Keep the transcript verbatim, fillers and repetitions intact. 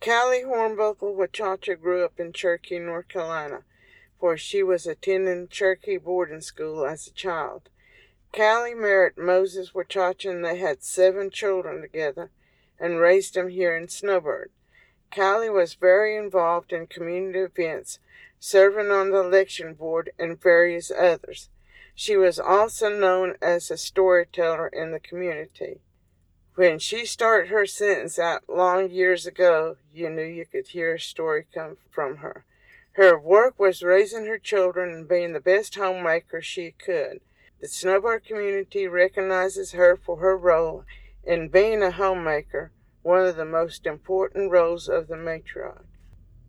Callie Hornbuckle Wachacha grew up in Cherokee, North Carolina, where she was attending Cherokee boarding school as a child. Callie married Moses Wachacha and they had seven children together and raised them here in Snowbird. Callie was very involved in community events, serving on the election board and various others. She was also known as a storyteller in the community. When she started her sentence out long years ago, you knew you could hear a story come from her. Her work was raising her children and being the best homemaker she could. The Snowbird community recognizes her for her role in being a homemaker, one of the most important roles of the matriarch.